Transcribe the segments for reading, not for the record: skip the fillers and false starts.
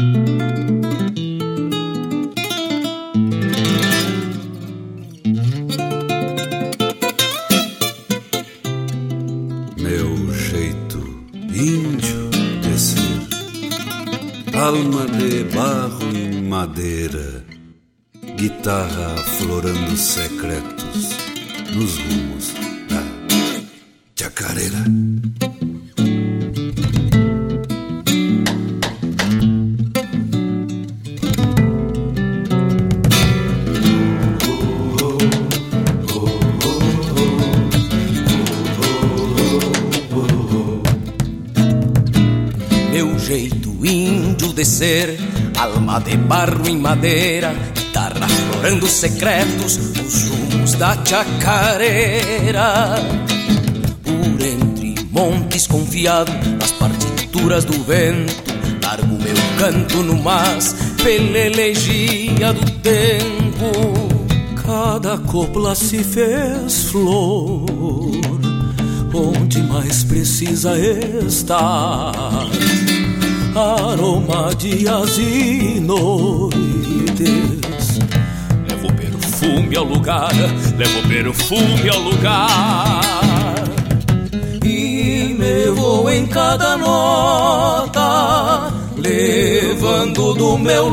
Meu jeito índio de ser, alma de barro e madeira, guitarra aflorando secretos nos rumos da chacareira. Meu jeito índio de ser, alma de barro e madeira, guitarra aflorando secretos nos rumos da chacareira. Por entre montes confiado nas partituras do vento, largo meu canto no mas pela elegia do tempo. Cada copla se fez flor onde mais precisa estar, aroma de dias e noites. Levo perfume ao lugar, levo perfume ao lugar, e me vou em cada nota, levando do meu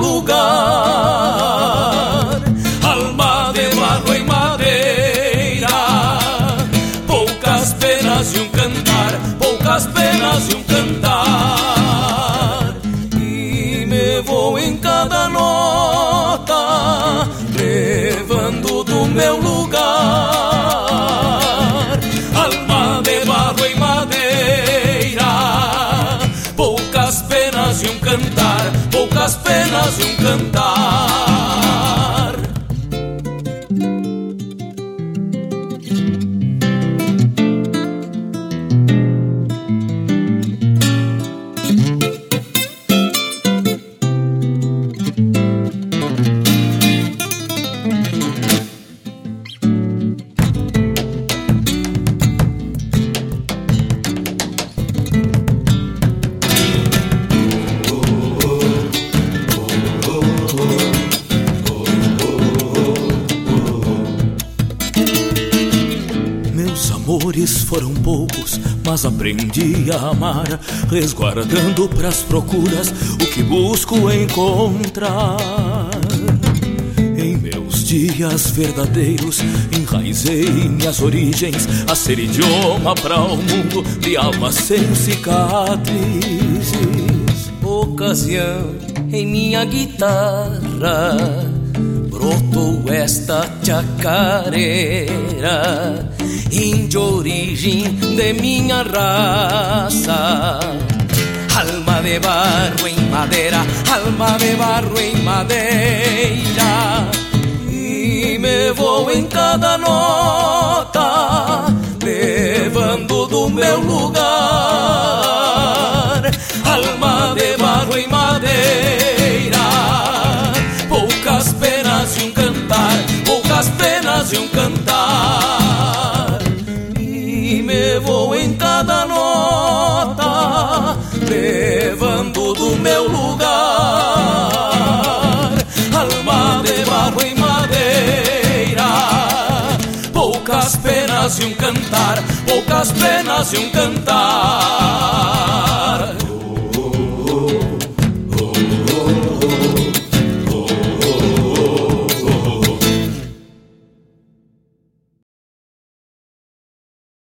lugar. Alma de barro e madeira, poucas penas e um cantar, poucas penas e um cantar, e me vou em cada nota, levando do meu lugar. Alma de barro e madeira, poucas penas e um cantar, poucas penas e um cantar. Foram poucos, mas aprendi a amar, resguardando pras procuras o que busco encontrar. Em meus dias verdadeiros enraizei minhas origens, a ser idioma para o mundo de alma sem cicatrizes. Ocasião em minha guitarra brotou esta chacareira, índio origem de minha raça. Alma de barro em madeira, alma de barro em madeira, e me vou em cada nota, levando do meu lugar. Alma de barro em madeira, poucas penas e um cantar, poucas penas e um cantar, e me vou em cada nota, levando do meu lugar. Alma de barro e madeira, poucas penas e um cantar, poucas penas e um cantar.